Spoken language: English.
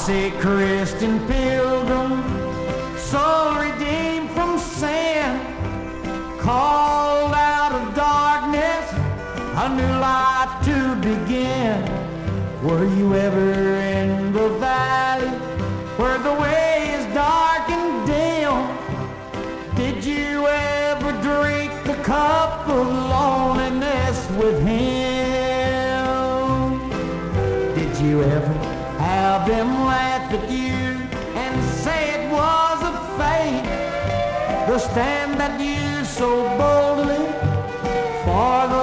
a Christian pilgrim, soul redeemed from sin, called out of darkness, a new life to begin. Were you ever in the valley where the way is dark and dim? Did you ever drink the cup of loneliness with him? Did you ever have them laugh at you and say it was a fate? The stand that you so boldly for the